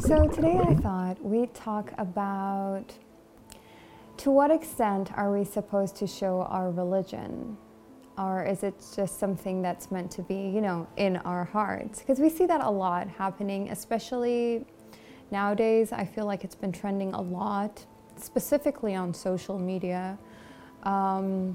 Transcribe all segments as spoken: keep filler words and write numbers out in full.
So today I thought we'd talk about to what extent are we supposed to show our religion? Or is it just something that's meant to be, you know, in our hearts? Because we see that a lot happening, especially nowadays. I feel like it's been trending a lot, specifically on social media. Um,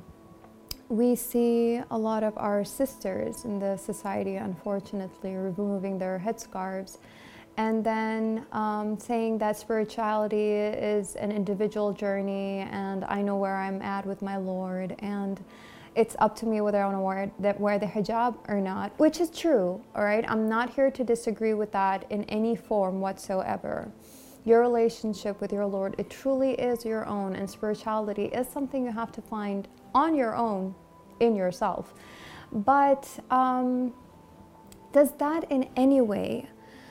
we see a lot of our sisters in the society, unfortunately, removing their headscarves and then um, saying that spirituality is an individual journey and I know where I'm at with my Lord and it's up to me whether I want to wear, that, wear the hijab or not, which is true, all right? I'm not here to disagree with that in any form whatsoever. Your relationship with your Lord, it truly is your own, and spirituality is something you have to find on your own in yourself. But um, does that in any way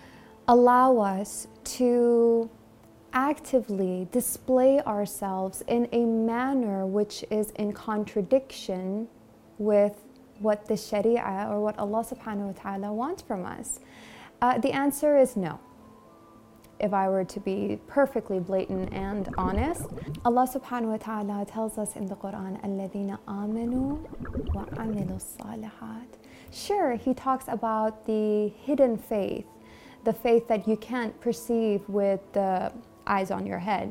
allow us to actively display ourselves in a manner which is in contradiction with what the Sharia or what Allah subhanahu wa ta'ala wants from us? Uh, the answer is no. If I were to be perfectly blatant and honest, Allah subhanahu wa ta'ala tells us in the Quran, الَّذِينَ آمَنُوا وَعَمِلُوا الصَّالِحَاتِ. Sure, He talks about the hidden faith, the faith that you can't perceive with the eyes on your head.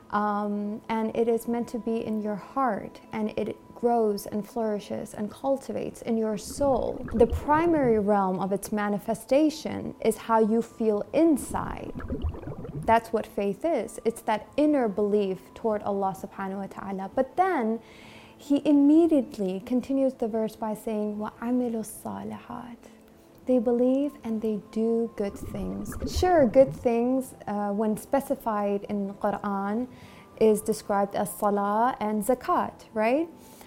Um, and it is meant to be in your heart, and it grows and flourishes and cultivates in your soul. The primary realm of its manifestation is how you feel inside. That's what faith is. It's that inner belief toward Allah subhanahu wa ta'ala. But then He immediately continues the verse by saying, وَعَمِلُوا الصَّالِحَاتِ. They believe and they do good things. Sure, good things, uh, when specified in the Quran, is described as salah and zakat, right?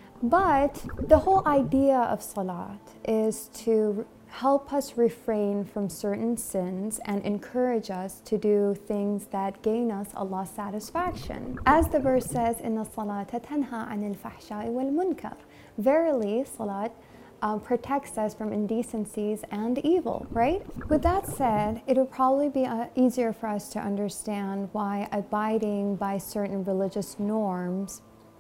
But the whole idea of salat is to help us refrain from certain sins and encourage us to do things that gain us Allah's satisfaction. As the verse says, إِنَّ الصَّلَاةَ تَنْهَى عَنِ الْفَحْشَاءِ وَالْمُنْكَرِ. Verily, salat Um, protects us from indecencies and evil, right? With that said, it would probably be uh, easier for us to understand why abiding by certain religious norms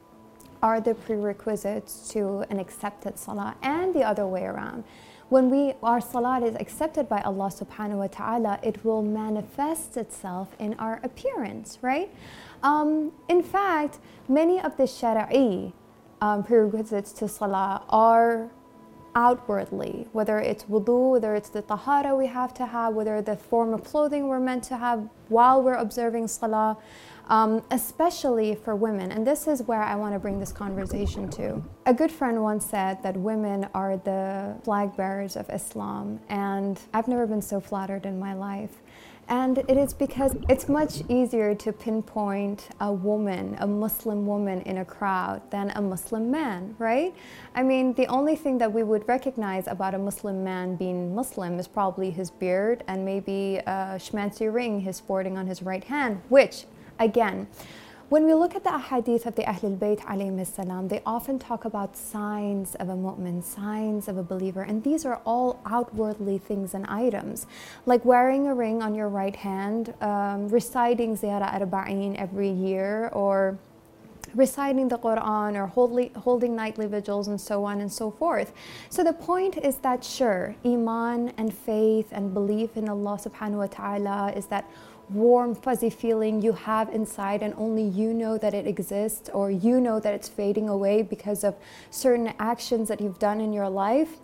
are the prerequisites to an accepted salah, and the other way around. When we our salat is accepted by Allah subhanahu wa ta'ala, it will manifest itself in our appearance, right? Um, in fact, many of the shari'i um, prerequisites to salah are outwardly, whether it's wudu, whether it's the tahara we have to have, whether the form of clothing we're meant to have while we're observing salah, um, especially for women. And this is where I want to bring this conversation to. A good friend once said that women are the flag bearers of Islam, and I've never been so flattered in my life. And it is because it's much easier to pinpoint a woman, a Muslim woman in a crowd than a Muslim man, right? I mean, the only thing that we would recognize about a Muslim man being Muslim is probably his beard and maybe a shmancy ring he's sporting on his right hand, which, again, when we look at the ahadith of the Ahlul Bayt alayhim salam, they often talk about signs of a mu'min, signs of a believer, and these are all outwardly things and items, like wearing a ring on your right hand, um, reciting Ziyara Arba'een every year, or reciting the Quran, or holding, holding nightly vigils, and so on and so forth. So the point is that, sure, iman and faith and belief in Allah subhanahu wa ta'ala is that warm, fuzzy feeling you have inside, and only you know that it exists, or you know that it's fading away because of certain actions that you've done in your life.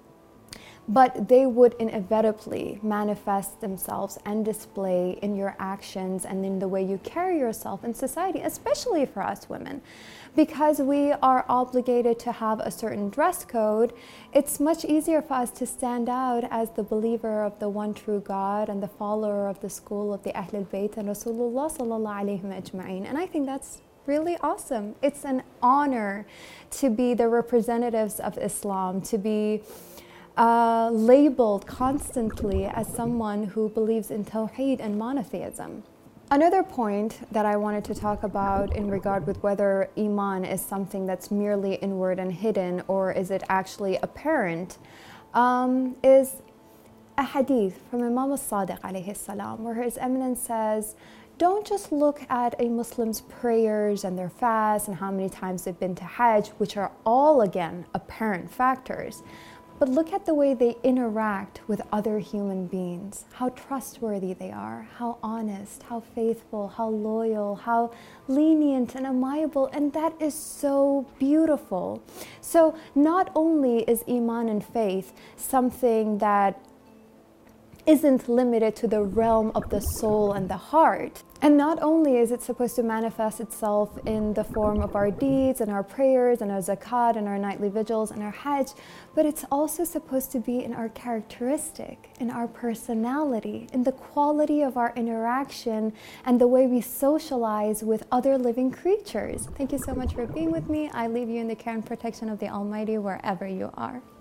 But they would inevitably manifest themselves and display in your actions and in the way you carry yourself in society, especially for us women. Because we are obligated to have a certain dress code, it's much easier for us to stand out as the believer of the one true God and the follower of the school of the Ahlul Bayt and Rasulullah sallallahu alayhi wa ajma'in. And I think that's really awesome. It's an honor to be the representatives of Islam, to be Uh, labeled constantly as someone who believes in Tawheed and monotheism. Another point that I wanted to talk about in regard with whether Iman is something that's merely inward and hidden, or is it actually apparent, um, is a hadith from Imam al-Sadiq alayhi salam, where His Eminence says, don't just look at a Muslim's prayers and their fasts and how many times they've been to Hajj, which are all, again, apparent factors, but look at the way they interact with other human beings, how trustworthy they are, how honest, how faithful, how loyal, how lenient and amiable, and that is so beautiful. So not only is Iman and faith something that isn't limited to the realm of the soul and the heart. And not only is it supposed to manifest itself in the form of our deeds and our prayers and our zakat and our nightly vigils and our hajj, but it's also supposed to be in our characteristic, in our personality, in the quality of our interaction and the way we socialize with other living creatures. Thank you so much for being with me. I leave you in the care and protection of the Almighty wherever you are.